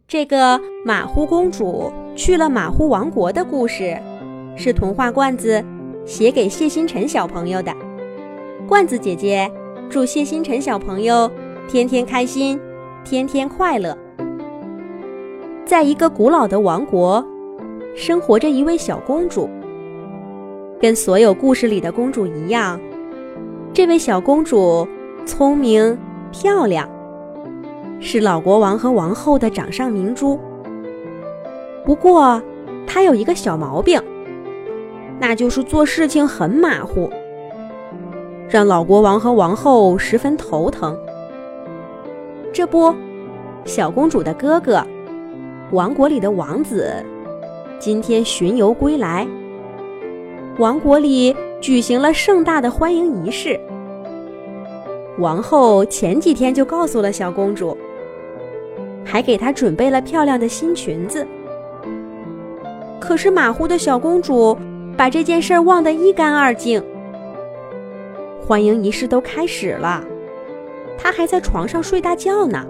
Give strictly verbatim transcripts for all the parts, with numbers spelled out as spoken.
这个马虎公主去了马虎王国的故事，是童话罐子写给谢星辰小朋友的。罐子姐姐祝谢星辰小朋友天天开心，天天快乐。在一个古老的王国，生活着一位小公主。跟所有故事里的公主一样，这位小公主聪明漂亮，是老国王和王后的掌上明珠。不过她有一个小毛病，那就是做事情很马虎，让老国王和王后十分头疼。这不，小公主的哥哥，王国里的王子，今天巡游归来。王国里举行了盛大的欢迎仪式。王后前几天就告诉了小公主，还给她准备了漂亮的新裙子。可是马虎的小公主把这件事忘得一干二净。欢迎仪式都开始了，她还在床上睡大觉呢。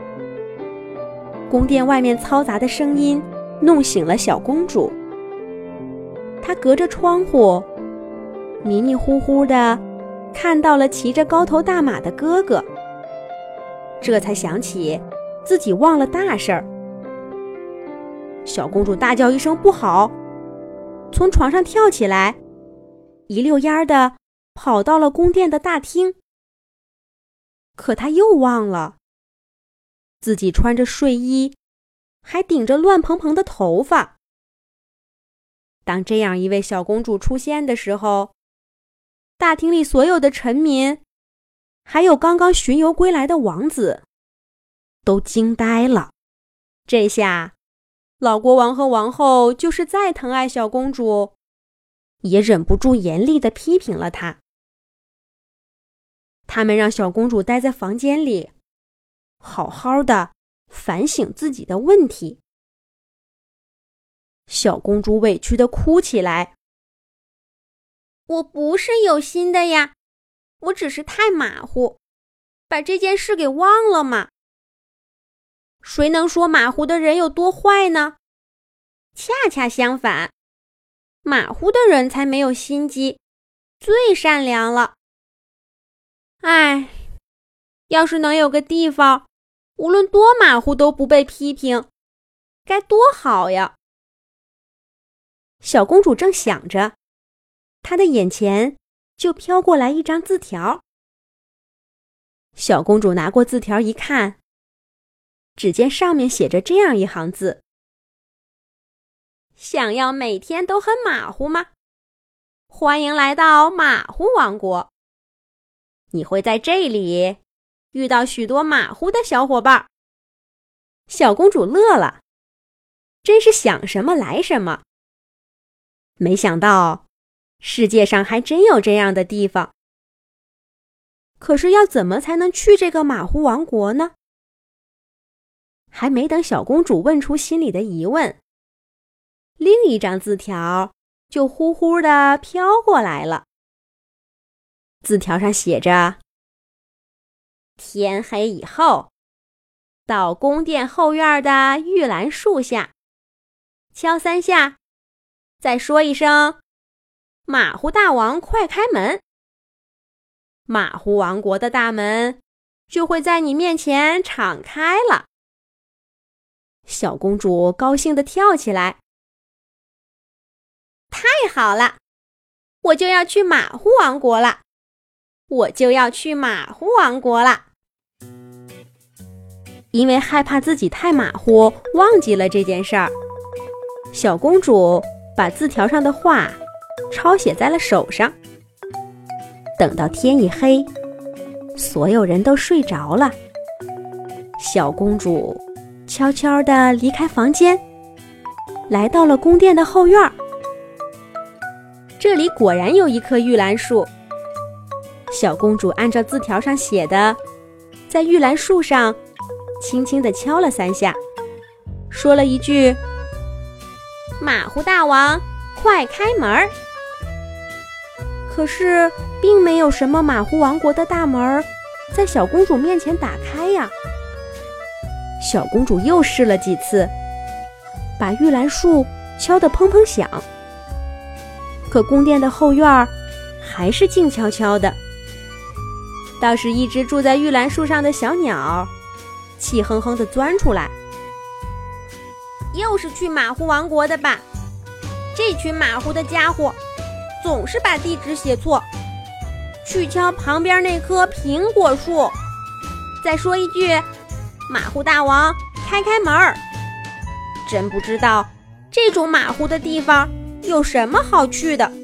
宫殿外面嘈杂的声音弄醒了小公主。她隔着窗户迷迷糊糊地看到了骑着高头大马的哥哥，这才想起自己忘了大事儿。小公主大叫一声不好，从床上跳起来，一溜烟儿地跑到了宫殿的大厅。可她又忘了自己穿着睡衣，还顶着乱蓬蓬的头发。当这样一位小公主出现的时候，大厅里所有的臣民，还有刚刚巡游归来的王子，都惊呆了。这下，老国王和王后就是再疼爱小公主，也忍不住严厉地批评了她。他们让小公主待在房间里，好好的反省自己的问题。小公主委屈地哭起来。我不是有心的呀，我只是太马虎，把这件事给忘了嘛。谁能说马虎的人有多坏呢？恰恰相反，马虎的人才没有心机，最善良了。唉，要是能有个地方，无论多马虎都不被批评，该多好呀！小公主正想着，她的眼前就飘过来一张字条。小公主拿过字条一看，只见上面写着这样一行字：想要每天都很马虎吗？欢迎来到马虎王国。你会在这里遇到许多马虎的小伙伴。小公主乐了，真是想什么来什么。没想到世界上还真有这样的地方。可是要怎么才能去这个马虎王国呢？还没等小公主问出心里的疑问，另一张字条就呼呼地飘过来了。字条上写着：天黑以后，到宫殿后院的玉兰树下，敲三下，再说一声马虎大王快开门，马虎王国的大门就会在你面前敞开了。小公主高兴地跳起来。太好了，我就要去马虎王国了，我就要去马虎王国了。因为害怕自己太马虎，忘记了这件事儿，小公主把字条上的话抄写在了手上。等到天一黑，所有人都睡着了，小公主悄悄地离开房间，来到了宫殿的后院。这里果然有一棵玉兰树。小公主按照字条上写的，在玉兰树上轻轻地敲了三下，说了一句：马虎大王快开门。可是并没有什么马虎王国的大门在小公主面前打开呀。 小公主又试了几次，把玉兰树敲得砰砰响，可宫殿的后院还是静悄悄的。倒是一只住在玉兰树上的小鸟气哼哼地钻出来，又是去马虎王国的吧？这群马虎的家伙总是把地址写错，去敲旁边那棵苹果树。再说一句，马虎大王开开门儿。真不知道这种马虎的地方有什么好去的。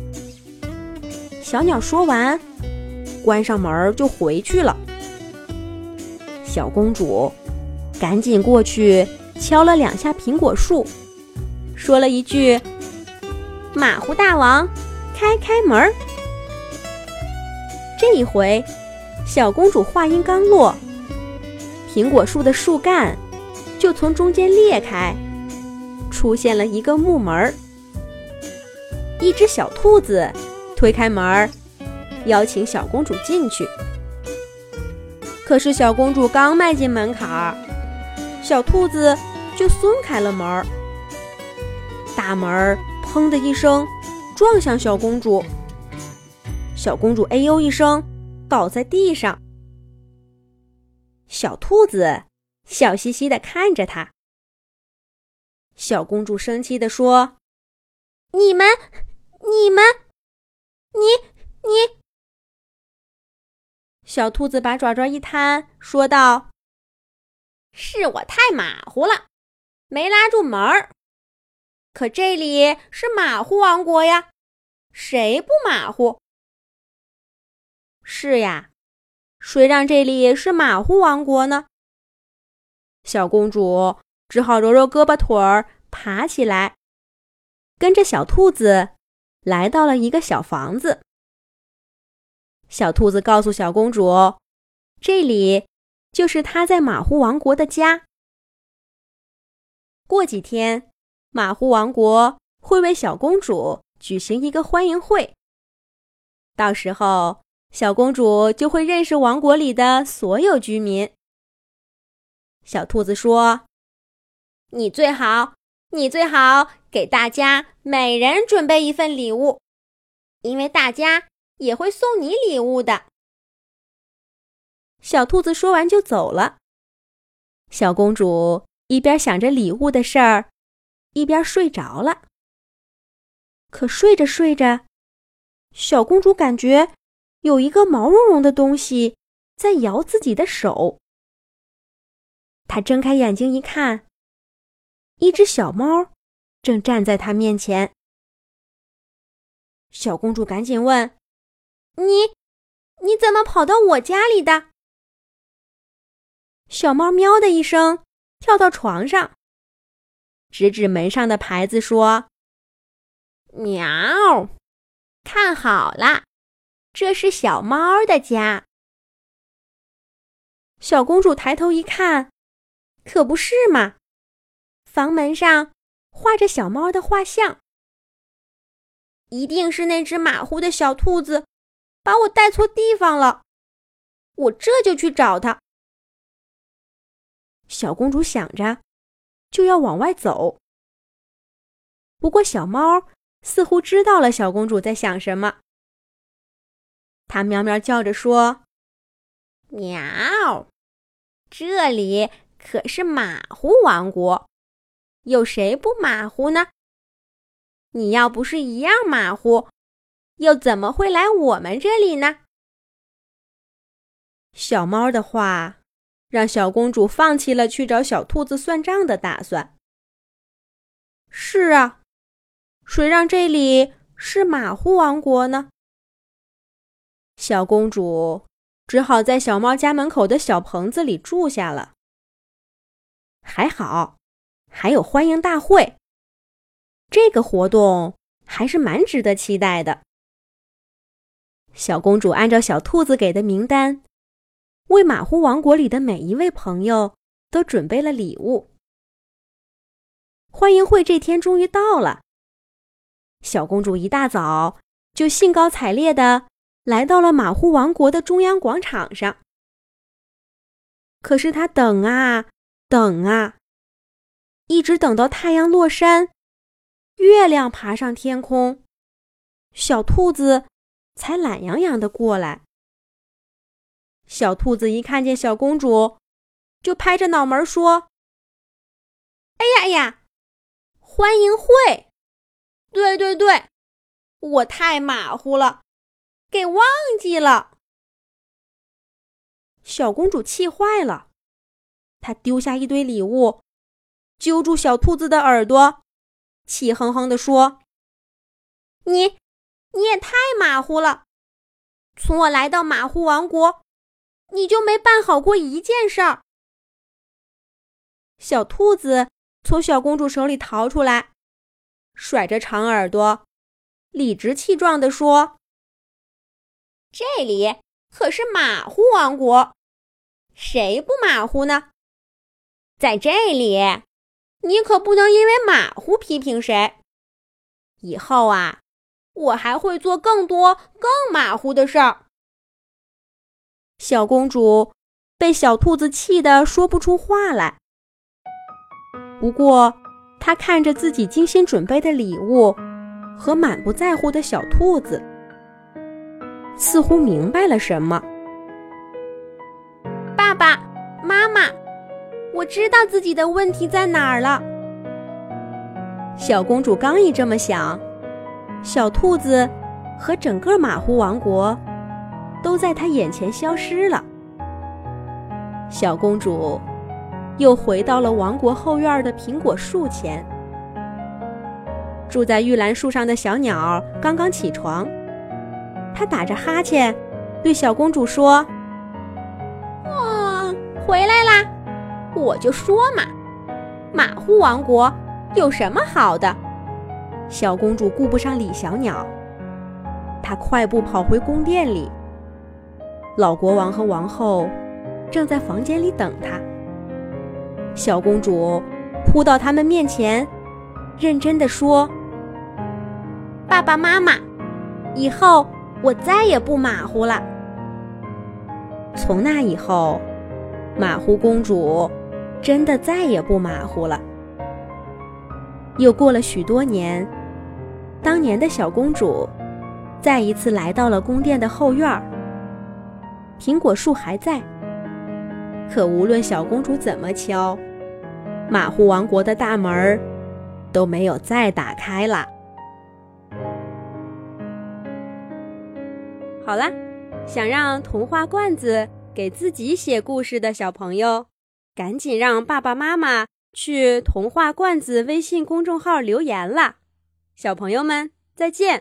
小鸟说完，关上门就回去了。小公主赶紧过去敲了两下苹果树，说了一句：马虎大王开开门。这一回小公主话音刚落，苹果树的树干就从中间裂开，出现了一个木门。一只小兔子推开门，邀请小公主进去。可是小公主刚迈进门槛，小兔子就松开了门，大门砰的一声撞向小公主，小公主哎呦一声倒在地上。小兔子笑嘻嘻地看着她。小公主生气地说：你们你们你你小兔子把爪爪一摊，说道：是我太马虎了，没拉住门儿。可这里是马虎王国呀，谁不马虎？是呀，谁让这里是马虎王国呢？小公主只好揉揉胳膊腿儿，爬起来，跟着小兔子来到了一个小房子。小兔子告诉小公主，这里就是她在马虎王国的家。过几天，马虎王国会为小公主举行一个欢迎会，到时候小公主就会认识王国里的所有居民。小兔子说：你最好你最好给大家每人准备一份礼物，因为大家也会送你礼物的。小兔子说完就走了。小公主一边想着礼物的事儿，一边睡着了。可睡着睡着，小公主感觉有一个毛茸茸的东西在摇自己的手。她睁开眼睛一看，一只小猫正站在她面前。小公主赶紧问：你你怎么跑到我家里的？小猫喵的一声跳到床上，指指门上的牌子说：喵，看好了，这是小猫的家。小公主抬头一看，可不是嘛，房门上画着小猫的画像。一定是那只马虎的小兔子把我带错地方了，我这就去找它。小公主想着，就要往外走。不过小猫似乎知道了小公主在想什么，它喵喵叫着说：喵，这里可是马虎王国，有谁不马虎呢？你要不是一样马虎，又怎么会来我们这里呢？小猫的话让小公主放弃了去找小兔子算账的打算。是啊，谁让这里是马虎王国呢？小公主只好在小猫家门口的小棚子里住下了。还好，还有欢迎大会，这个活动还是蛮值得期待的。小公主按照小兔子给的名单，为马虎王国里的每一位朋友都准备了礼物。欢迎会这天终于到了，小公主一大早就兴高采烈地来到了马虎王国的中央广场上。可是她等啊等啊，一直等到太阳落山，月亮爬上天空，小兔子才懒洋洋地过来。小兔子一看见小公主，就拍着脑门说：哎呀哎呀，欢迎会！对对对，我太马虎了，给忘记了。小公主气坏了，她丢下一堆礼物，揪住小兔子的耳朵，气哼哼地说：你你也太马虎了，从我来到马虎王国，你就没办好过一件事儿。小兔子从小公主手里逃出来，甩着长耳朵，理直气壮地说：这里可是马虎王国，谁不马虎呢？在这里，你可不能因为马虎批评谁。以后啊，我还会做更多更马虎的事儿。小公主被小兔子气得说不出话来。不过，她看着自己精心准备的礼物和满不在乎的小兔子，似乎明白了什么。爸爸妈妈，我知道自己的问题在哪儿了。小公主刚一这么想，小兔子和整个马虎王国都在她眼前消失了。小公主又回到了王国后院的苹果树前。住在玉兰树上的小鸟刚刚起床，它打着哈欠对小公主说：哦，回来啦！我就说嘛，马虎王国有什么好的？小公主顾不上理小鸟，她快步跑回宫殿里。老国王和王后正在房间里等她。小公主扑到他们面前，认真地说：爸爸妈妈，以后我再也不马虎了。从那以后，马虎公主真的再也不马虎了。又过了许多年，当年的小公主再一次来到了宫殿的后院。苹果树还在，可无论小公主怎么敲，马虎王国的大门都没有再打开了。好了，想让童话罐子给自己写故事的小朋友，赶紧让爸爸妈妈去童话罐子微信公众号留言啦！小朋友们，再见。